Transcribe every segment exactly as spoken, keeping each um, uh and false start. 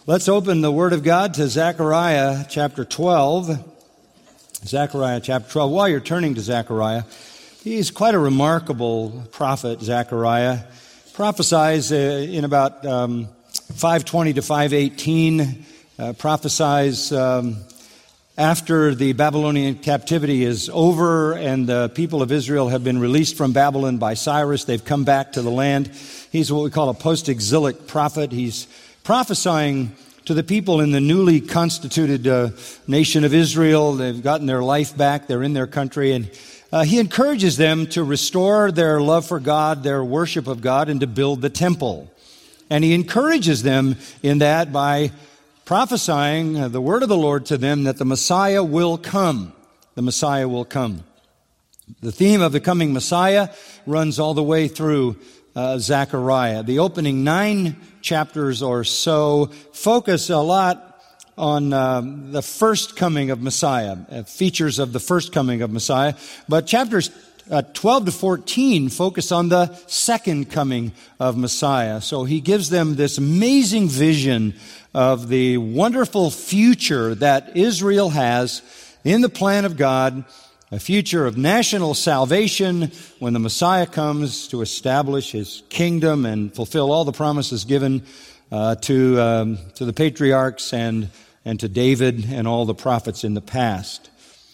Let's open the Word of God to Zechariah chapter twelve. Zechariah chapter twelve. While you're turning to Zechariah, he's quite a remarkable prophet, Zechariah. Prophesies uh, in about um, five twenty to five eighteen. Uh, prophesies um, after the Babylonian captivity is over and the people of Israel have been released from Babylon by Cyrus. They've come back to the land. He's what we call a post-exilic prophet. He's prophesying to the people in the newly constituted uh, nation of Israel. They've gotten their life back. They're in their country. And uh, he encourages them to restore their love for God, their worship of God, and to build the temple. And he encourages them in that by prophesying uh, the word of the Lord to them that the Messiah will come. The Messiah will come. The theme of the coming Messiah runs all the way through uh, Zechariah. The opening nine chapters or so focus a lot on um, the first coming of Messiah, uh, features of the first coming of Messiah. But chapters uh, twelve to fourteen focus on the second coming of Messiah. So he gives them this amazing vision of the wonderful future that Israel has in the plan of God, a future of national salvation when the Messiah comes to establish his kingdom and fulfill all the promises given uh, to um, to the patriarchs and and to David and all the prophets in the past.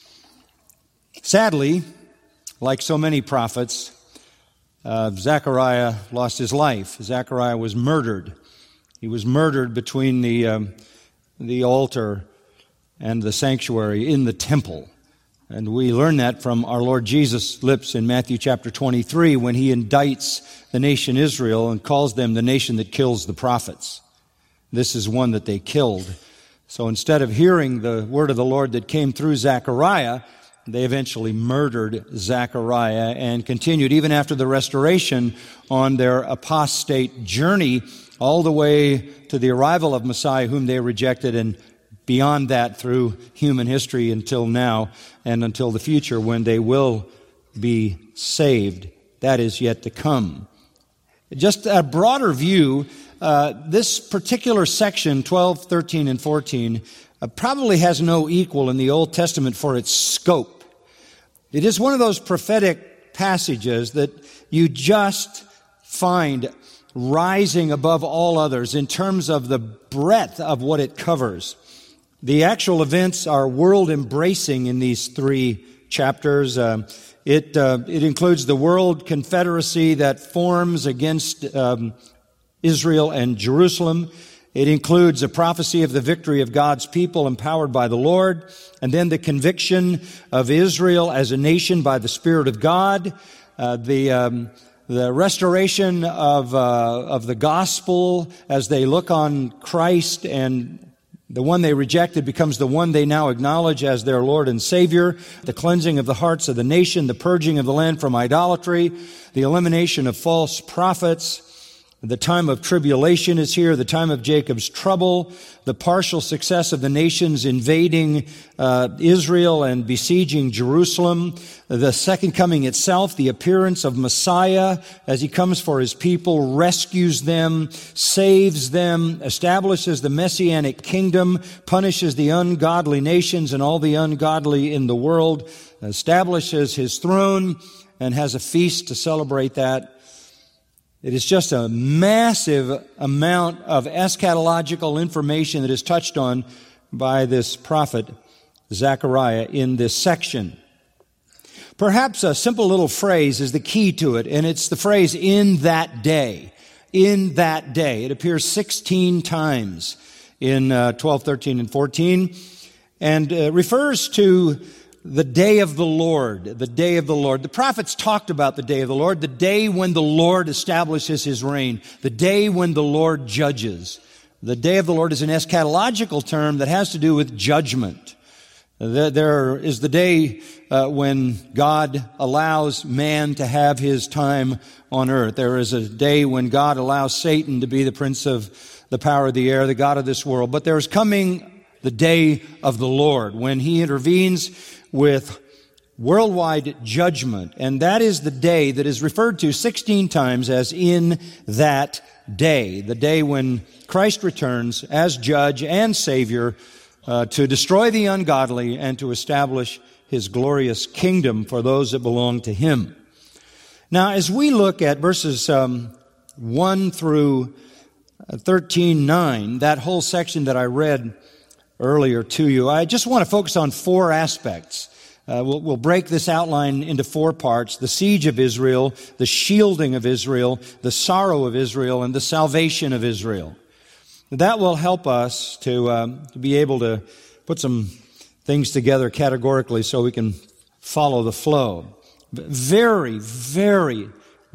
Sadly, like so many prophets, uh, Zechariah lost his life. Zechariah was murdered. He was murdered between the um, the altar and the sanctuary in the temple. And we learn that from our Lord Jesus' lips in Matthew chapter twenty-three when he indicts the nation Israel and calls them the nation that kills the prophets. This is one that they killed. So instead of hearing the word of the Lord that came through Zechariah, they eventually murdered Zechariah and continued even after the restoration on their apostate journey all the way to the arrival of Messiah whom they rejected, and beyond that through human history until now and until the future when they will be saved. That is yet to come. Just a broader view, uh, this particular section, twelve, thirteen, and fourteen, uh, probably has no equal in the Old Testament for its scope. It is one of those prophetic passages that you just find rising above all others in terms of the breadth of what it covers. The actual events are world-embracing in these three chapters. Uh, it uh, it includes the world confederacy that forms against um, Israel and Jerusalem. It includes a prophecy of the victory of God's people empowered by the Lord, and then the conviction of Israel as a nation by the Spirit of God, uh, the um, the restoration of uh, of the gospel as they look on Christ, and the one they rejected becomes the one they now acknowledge as their Lord and Savior, the cleansing of the hearts of the nation, the purging of the land from idolatry, the elimination of false prophets. The time of tribulation is here, the time of Jacob's trouble, the partial success of the nations invading uh, Israel and besieging Jerusalem, the second coming itself, the appearance of Messiah as he comes for his people, rescues them, saves them, establishes the messianic kingdom, punishes the ungodly nations and all the ungodly in the world, establishes his throne, and has a feast to celebrate that. It is just a massive amount of eschatological information that is touched on by this prophet, Zechariah, in this section. Perhaps a simple little phrase is the key to it, and it's the phrase, "in that day." In that day. It appears sixteen times in uh, twelve, thirteen, and fourteen, and uh, refers to the day of the Lord, the day of the Lord. The prophets talked about the day of the Lord, the day when the Lord establishes his reign, the day when the Lord judges. The day of the Lord is an eschatological term that has to do with judgment. There is the day uh, when God allows man to have his time on earth. There is a day when God allows Satan to be the prince of the power of the air, the god of this world. But there is coming the day of the Lord when he intervenes with worldwide judgment. And that is the day that is referred to sixteen times as in that day, the day when Christ returns as judge and Savior uh, to destroy the ungodly and to establish His glorious kingdom for those that belong to Him. Now, as we look at verses um, one through thirteen nine, that whole section that I read earlier to you, I just want to focus on four aspects. Uh, we'll, we'll break this outline into four parts: the siege of Israel, the shielding of Israel, the sorrow of Israel, and the salvation of Israel. That will help us to, um, to be able to put some things together categorically so we can follow the flow. Very, very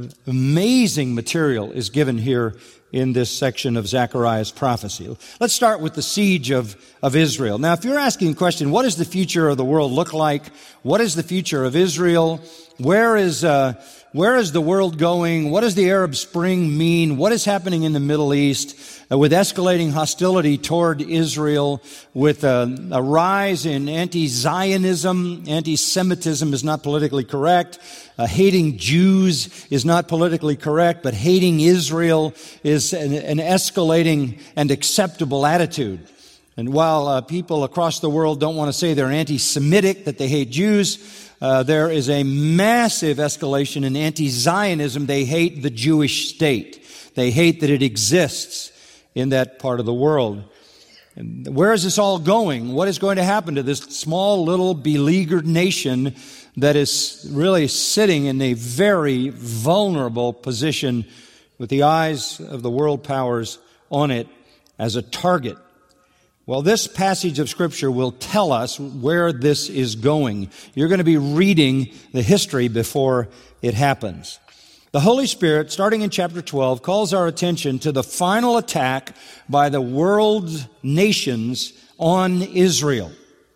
amazing material is given here in this section of Zechariah's prophecy. Let's start with the siege of, of Israel. Now, if you're asking a question, what does the future of the world look like? What is the future of Israel? Where is, uh, where is the world going? What does the Arab Spring mean? What is happening in the Middle East uh, with escalating hostility toward Israel, with uh, a rise in anti-Zionism? Anti-Semitism is not politically correct. Uh, hating Jews is not politically correct, but hating Israel is an, an escalating and acceptable attitude. And while uh, people across the world don't want to say they're anti-Semitic, that they hate Jews, uh, there is a massive escalation in anti-Zionism. They hate the Jewish state. They hate that it exists in that part of the world. And where is this all going? What is going to happen to this small, little, beleaguered nation that is really sitting in a very vulnerable position with the eyes of the world powers on it as a target? Well, this passage of Scripture will tell us where this is going. You're going to be reading the history before it happens. The Holy Spirit, starting in chapter twelve, calls our attention to the final attack by the world nations on Israel.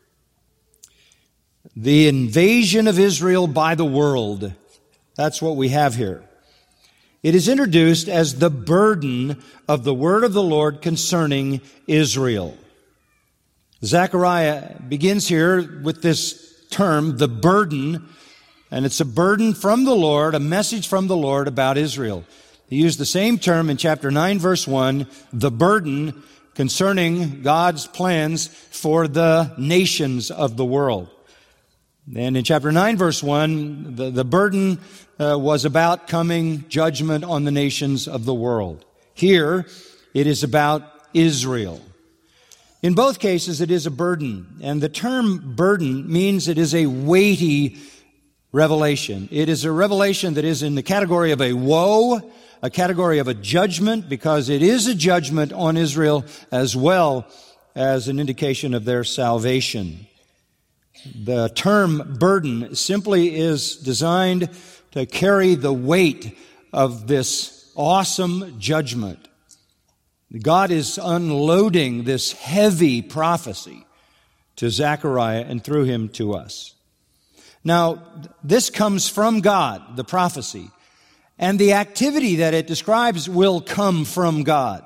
The invasion of Israel by the world. That's what we have here. It is introduced as the burden of the word of the Lord concerning Israel. Zechariah begins here with this term, the burden, and it's a burden from the Lord, a message from the Lord about Israel. He used the same term in chapter nine, verse one, the burden concerning God's plans for the nations of the world. And in chapter nine, verse one, the, the burden uh, was about coming judgment on the nations of the world. Here, it is about Israel. In both cases, it is a burden. And the term burden means it is a weighty revelation. It is a revelation that is in the category of a woe, a category of a judgment, because it is a judgment on Israel as well as an indication of their salvation. The term burden simply is designed to carry the weight of this awesome judgment. God is unloading this heavy prophecy to Zechariah and through him to us. Now, this comes from God, the prophecy, and the activity that it describes will come from God.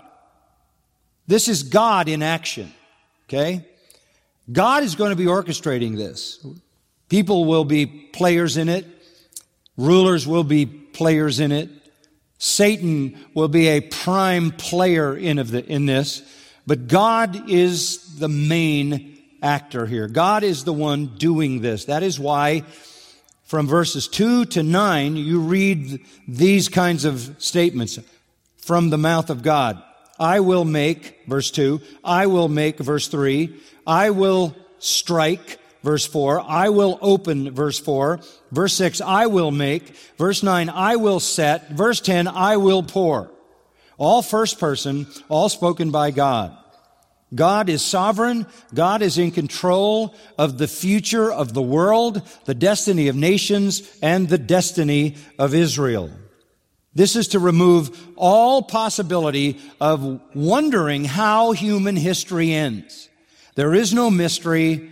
This is God in action, okay? God is going to be orchestrating this. People will be players in it. Rulers will be players in it. Satan will be a prime player in of the, in this. But God is the main actor here. God is the one doing this. That is why from verses two to nine, you read these kinds of statements from the mouth of God. I will make, verse two, I will make, verse three, I will strike, verse four, I will open, verse four, verse six, I will make, verse nine, I will set, verse ten, I will pour. All first person, all spoken by God. God is sovereign. God is in control of the future of the world, the destiny of nations, and the destiny of Israel. This is to remove all possibility of wondering how human history ends. There is no mystery.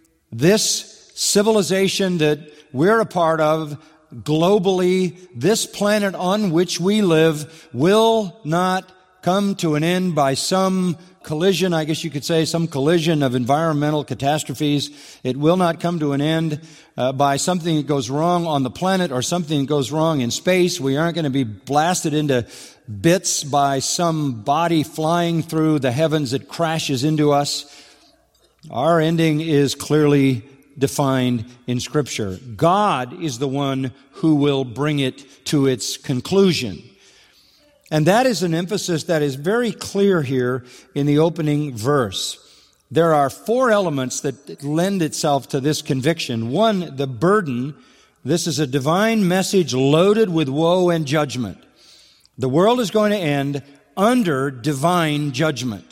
This civilization that we're a part of, globally, this planet on which we live, will not come to an end by some collision, I guess you could say, some collision of environmental catastrophes. It will not come to an end uh, by something that goes wrong on the planet or something that goes wrong in space. We aren't going to be blasted into bits by some body flying through the heavens that crashes into us. Our ending is clearly defined in Scripture. God is the one who will bring it to its conclusion. And that is an emphasis that is very clear here in the opening verse. There are four elements that lend itself to this conviction. One, the burden. This is a divine message loaded with woe and judgment. The world is going to end under divine judgment.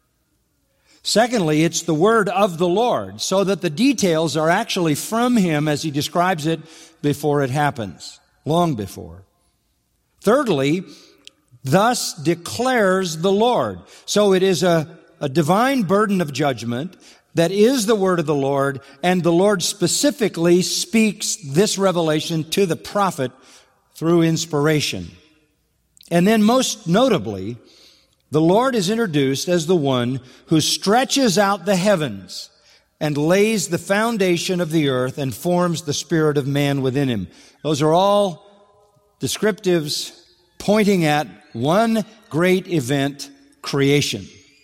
Secondly, it's the word of the Lord, so that the details are actually from Him as He describes it before it happens, long before. Thirdly, thus declares the Lord. So it is a, a divine burden of judgment that is the word of the Lord, and the Lord specifically speaks this revelation to the prophet through inspiration. And then most notably, the Lord is introduced as the one who stretches out the heavens and lays the foundation of the earth and forms the spirit of man within him. Those are all descriptives pointing at one great event, creation.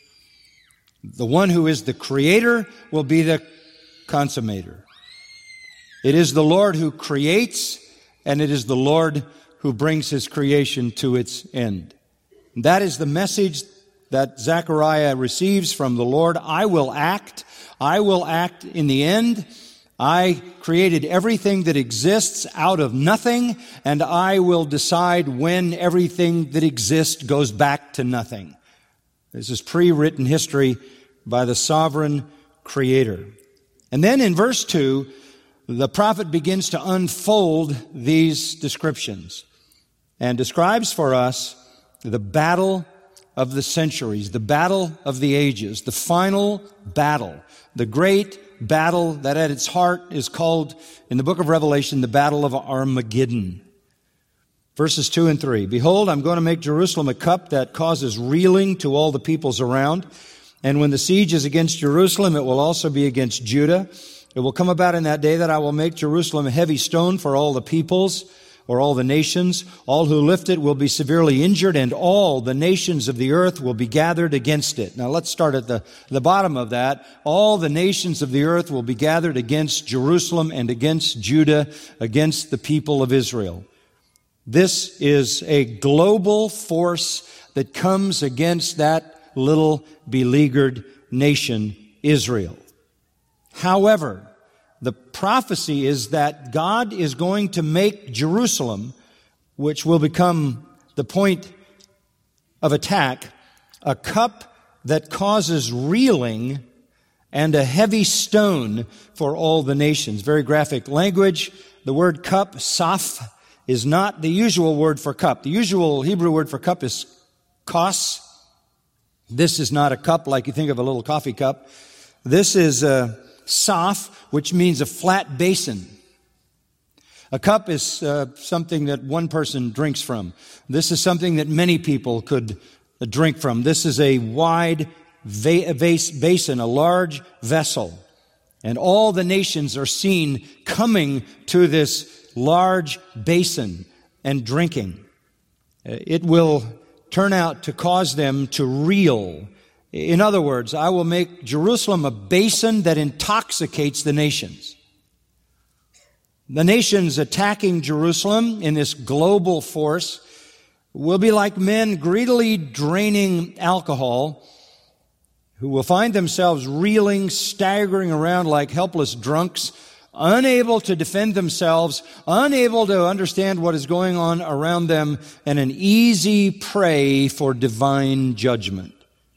The one who is the creator will be the consummator. It is the Lord who creates, and it is the Lord who brings His creation to its end. That is the message that Zechariah receives from the Lord. I will act. I will act in the end. I created everything that exists out of nothing, and I will decide when everything that exists goes back to nothing. This is pre-written history by the sovereign Creator. And then in verse two, the prophet begins to unfold these descriptions and describes for us the battle of the centuries, the battle of the ages, the final battle, the great battle that at its heart is called in the book of Revelation the battle of Armageddon. Verses two and three. Behold, I'm going to make Jerusalem a cup that causes reeling to all the peoples around. And when the siege is against Jerusalem, it will also be against Judah. It will come about in that day that I will make Jerusalem a heavy stone for all the peoples, or all the nations. All who lift it will be severely injured, and all the nations of the earth will be gathered against it. Now let's start at the, the bottom of that. All the nations of the earth will be gathered against Jerusalem and against Judah, against the people of Israel. This is a global force that comes against that little beleaguered nation, Israel. However, the prophecy is that God is going to make Jerusalem, which will become the point of attack, a cup that causes reeling and a heavy stone for all the nations. Very graphic language. The word cup, saf, is not the usual word for cup. The usual Hebrew word for cup is kos. This is not a cup like you think of a little coffee cup. This is a saf, which means a flat basin. A cup is uh, something that one person drinks from. This is something that many people could uh, drink from. This is a wide va- vase basin, a large vessel. And all the nations are seen coming to this large basin and drinking. Uh, it will turn out to cause them to reel. In other words, I will make Jerusalem a basin that intoxicates the nations. The nations attacking Jerusalem in this global force will be like men greedily draining alcohol, who will find themselves reeling, staggering around like helpless drunks, unable to defend themselves, unable to understand what is going on around them, and an easy prey for divine judgment.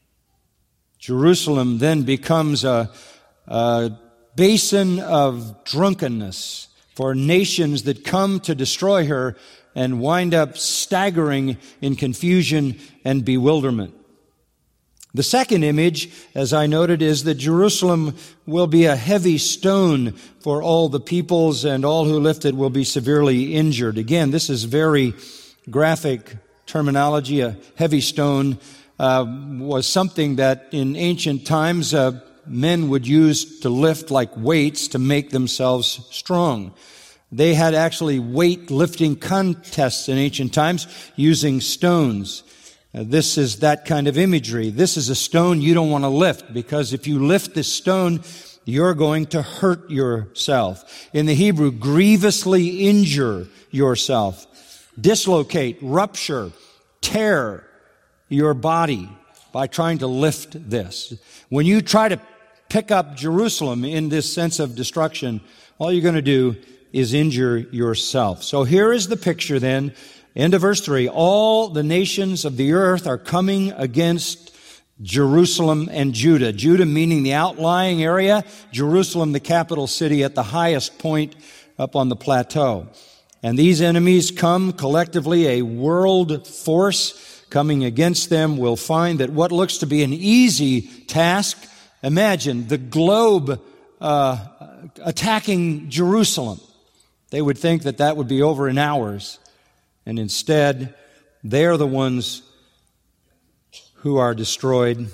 Jerusalem then becomes a, a basin of drunkenness for nations that come to destroy her and wind up staggering in confusion and bewilderment. The second image, as I noted, is that Jerusalem will be a heavy stone for all the peoples, and all who lift it will be severely injured. Again, this is very graphic terminology, a heavy stone. uh, was something that in ancient times uh, men would use to lift like weights to make themselves strong. They had actually weight-lifting contests in ancient times using stones. Uh, this is that kind of imagery. This is a stone you don't want to lift, because if you lift this stone, you're going to hurt yourself. In the Hebrew, grievously injure yourself, dislocate, rupture, tear your body by trying to lift this. When you try to pick up Jerusalem in this sense of destruction, all you're going to do is injure yourself. So here is the picture then, end of verse three. All the nations of the earth are coming against Jerusalem and Judah. Judah meaning the outlying area, Jerusalem the capital city at the highest point up on the plateau. And these enemies come collectively, a world force coming against them will find that what looks to be an easy task, imagine the globe uh, attacking Jerusalem. They would think that that would be over in hours. And instead, they're the ones who are destroyed.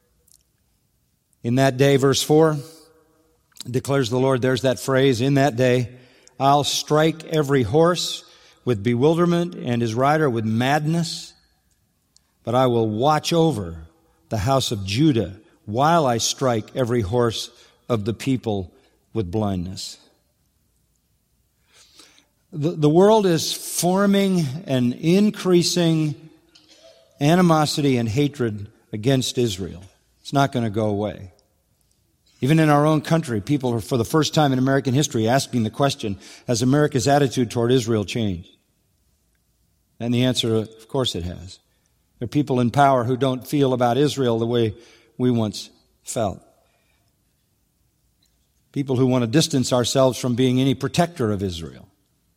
In that day, verse four, declares the Lord, there's that phrase, in that day, I'll strike every horse with bewilderment and his rider with madness, but I will watch over the house of Judah while I strike every horse of the people with blindness. The, the world is forming an increasing animosity and hatred against Israel. It's not going to go away. Even in our own country, people are, for the first time in American history, asking the question, has America's attitude toward Israel changed? And the answer, of course it has. There are people in power who don't feel about Israel the way we once felt. People who want to distance ourselves from being any protector of Israel.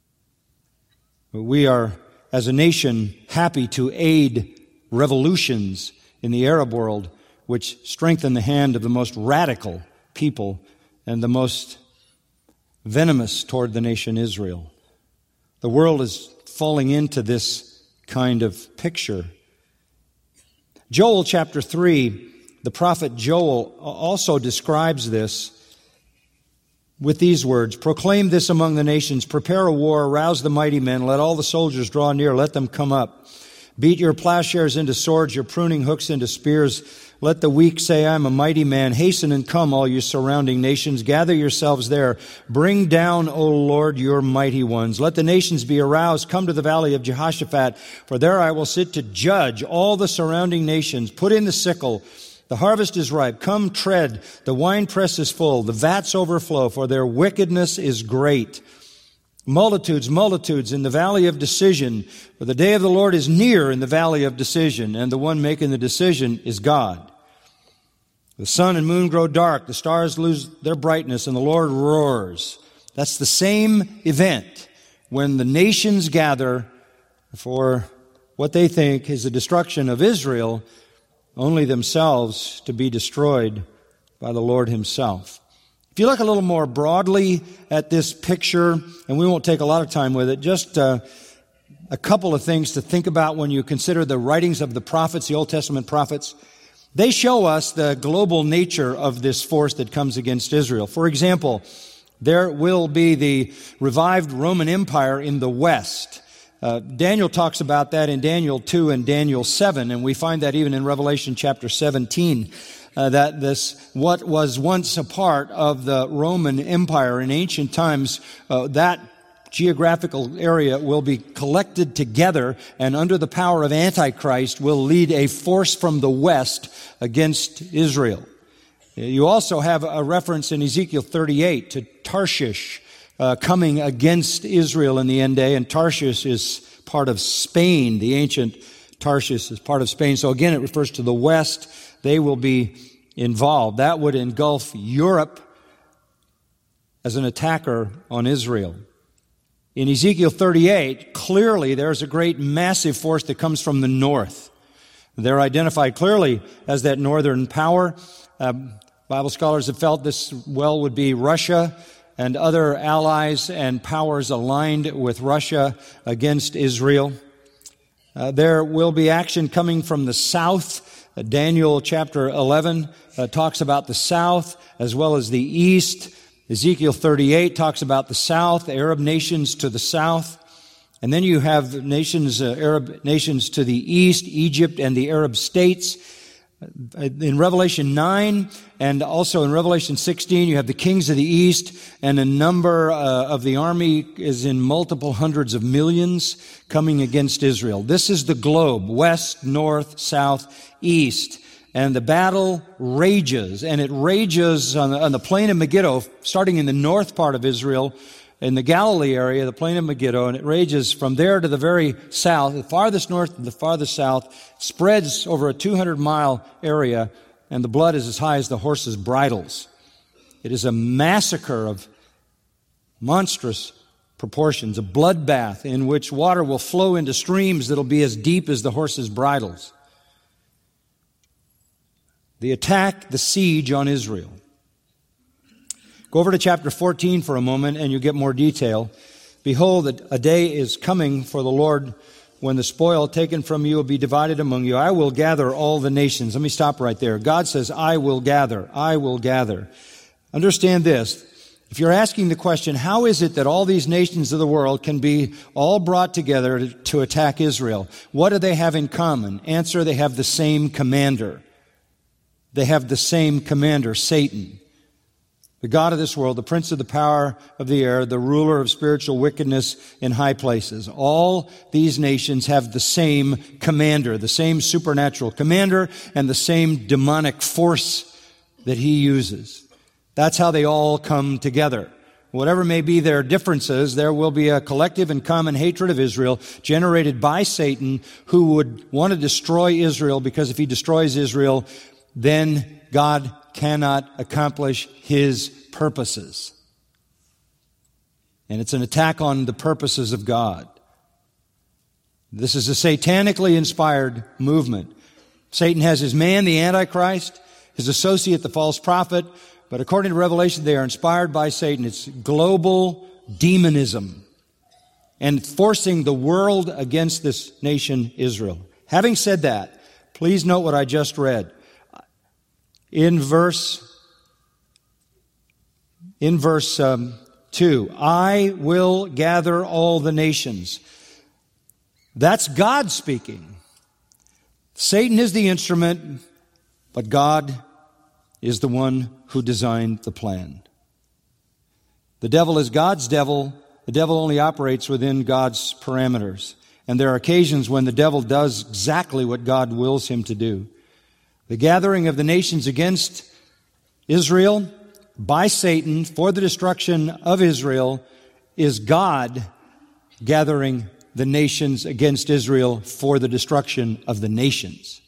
But we are, as a nation, happy to aid revolutions in the Arab world which strengthen the hand of the most radical people and the most venomous toward the nation Israel. The world is falling into this kind of picture. Joel chapter three, the prophet Joel also describes this with these words, proclaim this among the nations, prepare a war, arouse the mighty men, let all the soldiers draw near, let them come up. Beat your plowshares into swords, your pruning hooks into spears. Let the weak say, I'm a mighty man. Hasten and come, all you surrounding nations. Gather yourselves there. Bring down, O Lord, your mighty ones. Let the nations be aroused. Come to the valley of Jehoshaphat, for there I will sit to judge all the surrounding nations. Put in the sickle. The harvest is ripe. Come tread. The winepress is full. The vats overflow, for their wickedness is great. Multitudes, multitudes in the valley of decision. For the day of the Lord is near in the valley of decision, and the one making the decision is God. The sun and moon grow dark. The stars lose their brightness, and the Lord roars. That's the same event when the nations gather for what they think is the destruction of Israel, only themselves to be destroyed by the Lord himself. If you look a little more broadly at this picture, and we won't take a lot of time with it, just uh, a couple of things to think about when you consider the writings of the prophets, the Old Testament prophets. They show us the global nature of this force that comes against Israel. For example, there will be the revived Roman Empire in the West. Uh, Daniel talks about that in Daniel two and Daniel seven, and we find that even in Revelation chapter seventeen, uh, that this, what was once a part of the Roman Empire in ancient times, uh, that geographical area will be collected together and under the power of Antichrist will lead a force from the West against Israel. You also have a reference in Ezekiel thirty-eight to Tarshish, Uh, coming against Israel in the end day, and Tarshish is part of Spain. The ancient Tarshish is part of Spain. So again, it refers to the West. They will be involved. That would engulf Europe as an attacker on Israel. In Ezekiel thirty-eight, clearly there's a great massive force that comes from the north. They're identified clearly as that northern power. Uh, Bible scholars have felt this well would be Russia and other allies and powers aligned with Russia against Israel. Uh, there will be action coming from the south. Uh, Daniel chapter eleven uh, talks about the south as well as the east. Ezekiel thirty-eight talks about the south, the Arab nations to the south. And then you have nations, uh, Arab nations to the east, Egypt and the Arab states. In Revelation nine and also in Revelation sixteen, you have the kings of the east, and a number uh, of the army is in multiple hundreds of millions coming against Israel. This is the globe, west, north, south, east. And the battle rages, and it rages on the, on the plain of Megiddo, starting in the north part of Israel, in the Galilee area, the plain of Megiddo, and it rages from there to the very south, the farthest north to the farthest south, spreads over a two hundred mile area, and the blood is as high as the horses' bridles. It is a massacre of monstrous proportions, a bloodbath in which water will flow into streams that'll be as deep as the horses' bridles. The attack, the siege on Israel. Go over to chapter fourteen for a moment and you'll get more detail. Behold, a day is coming for the Lord when the spoil taken from you will be divided among you. I will gather all the nations. Let me stop right there. God says, I will gather. I will gather. Understand this. If you're asking the question, how is it that all these nations of the world can be all brought together to, to attack Israel? What do they have in common? Answer, they have the same commander. They have the same commander, Satan. The God of this world, the prince of the power of the air, the ruler of spiritual wickedness in high places. All these nations have the same commander, the same supernatural commander, and the same demonic force that he uses. That's how they all come together. Whatever may be their differences, there will be a collective and common hatred of Israel generated by Satan, who would want to destroy Israel, because if he destroys Israel, then God cannot accomplish his purposes. And it's an attack on the purposes of God. This is a satanically inspired movement. Satan has his man, the Antichrist, his associate, the false prophet, but according to Revelation, they are inspired by Satan. It's global demonism and forcing the world against this nation, Israel. Having said that, please note what I just read. In verse, in verse um, two, I will gather all the nations. That's God speaking. Satan is the instrument, but God is the one who designed the plan. The devil is God's devil. The devil only operates within God's parameters. And there are occasions when the devil does exactly what God wills him to do. The gathering of the nations against Israel by Satan for the destruction of Israel is God gathering the nations against Israel for the destruction of the nations.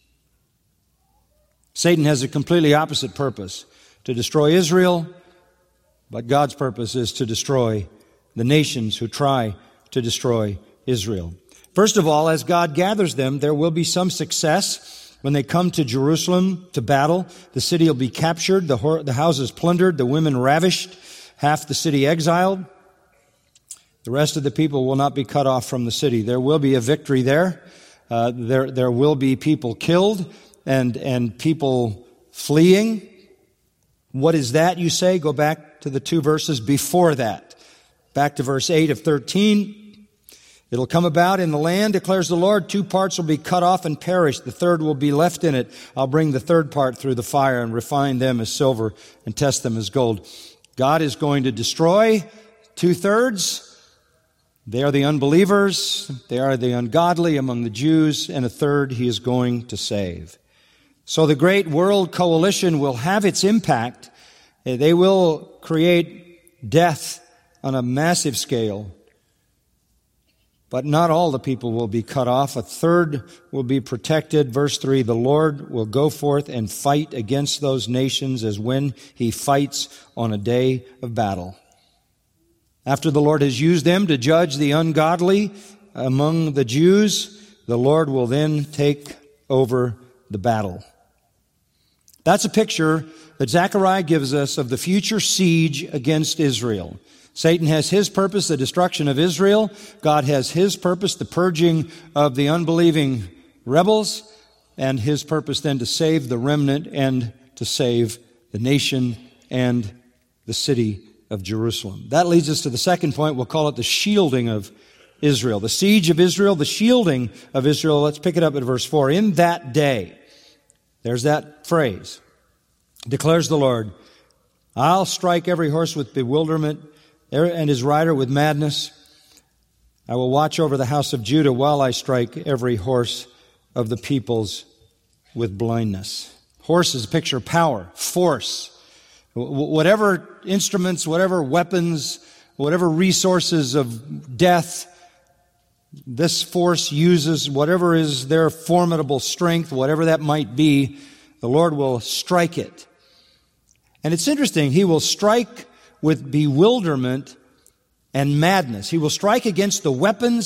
Satan has a completely opposite purpose, to destroy Israel, but God's purpose is to destroy the nations who try to destroy Israel. First of all, as God gathers them, there will be some success. When they come to Jerusalem to battle, the city will be captured, the, ho- the houses plundered, the women ravished, half the city exiled. The rest of the people will not be cut off from the city. There will be a victory there. Uh, there, there will be people killed and, and people fleeing. What is that, you say? Go back to the two verses before that. Back to verse eight of thirteen. It'll come about in the land, declares the Lord, two parts will be cut off and perish. The third will be left in it. I'll bring the third part through the fire and refine them as silver and test them as gold. God is going to destroy two-thirds. They are the unbelievers. They are the ungodly among the Jews. And a third he is going to save. So the great world coalition will have its impact. They will create death on a massive scale. But not all the people will be cut off. A third will be protected. Verse three, the Lord will go forth and fight against those nations as when he fights on a day of battle. After the Lord has used them to judge the ungodly among the Jews, the Lord will then take over the battle. That's a picture that Zechariah gives us of the future siege against Israel. Satan has his purpose, the destruction of Israel. God has his purpose, the purging of the unbelieving rebels. and his purpose then to save the remnant and to save the nation and the city of Jerusalem. That leads us to the second point. We'll call it the shielding of Israel. The siege of Israel, the shielding of Israel. Let's pick it up at verse four. In that day, there's that phrase, declares the Lord, I'll strike every horse with bewilderment and his rider with madness. I will watch over the house of Judah while I strike every horse of the peoples with blindness. Horses picture power, force. Whatever instruments, whatever weapons, whatever resources of death this force uses, whatever is their formidable strength, whatever that might be, the Lord will strike it. And it's interesting, He will strike with bewilderment and madness. He will strike against the weapons